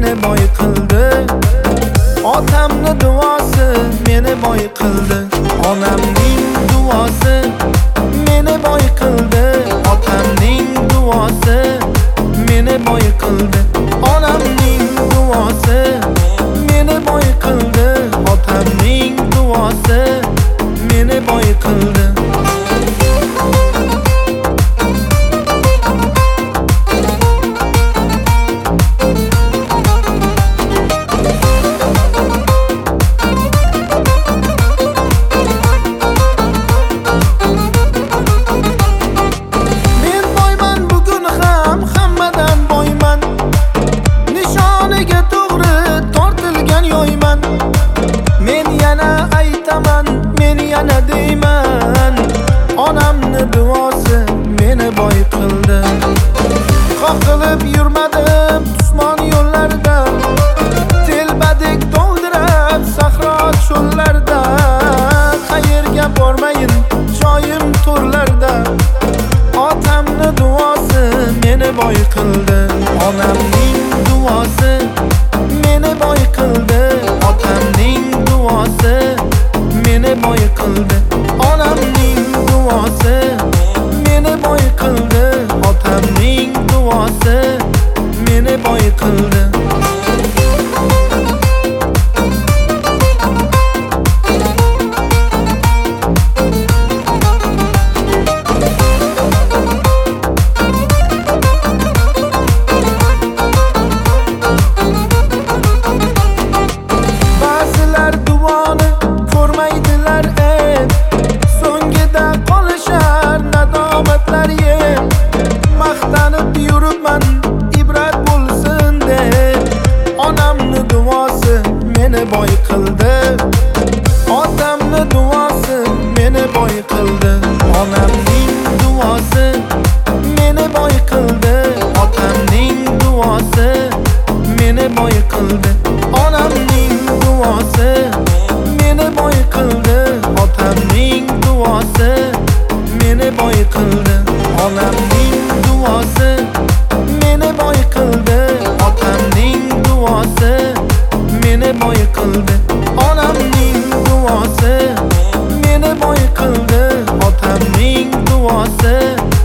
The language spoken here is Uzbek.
meni boy qildi. Otamning duosi meni boy qildi. Onamning duosi meni boy qildi. Otamning duosi meni boy qildi. Onamning duosi meni boy qildi. Otamning duosi meni boy qildi. Men yana deyman, onamning duosi meni boy qildi. Qoqilib yurmadim dushman yo'llarda, telbadek to'ldirib sahro cho'llarda. Qayerga bormayin joyim to'rlarda. Otamning duosi meni boy qildi. Onamning duosi meni boy qildi. Otamning duosi meni boy qildi. Onamning duosi meni boy qildi. Otamning duosi meni boy qildi. Ba'zilar duoni ko'rmaydilar ed, so'ngida qolishar nadomatlar yeb. Maqtanib yuribman ibrat bo'lsin deb. Onamning duosi meni boy qildi. Otamning duosi meni boy qildi. Onamning duosi meni boy qildi. Otamning duosi meni boy qildi. Onamning duosi meni boy qildi. Otamning duosi meni boy qildi. Onamning duosi meni boy qildi. Otamning duosi meni boy qildi. Onamning duosi meni boy qildi. Otamning duosi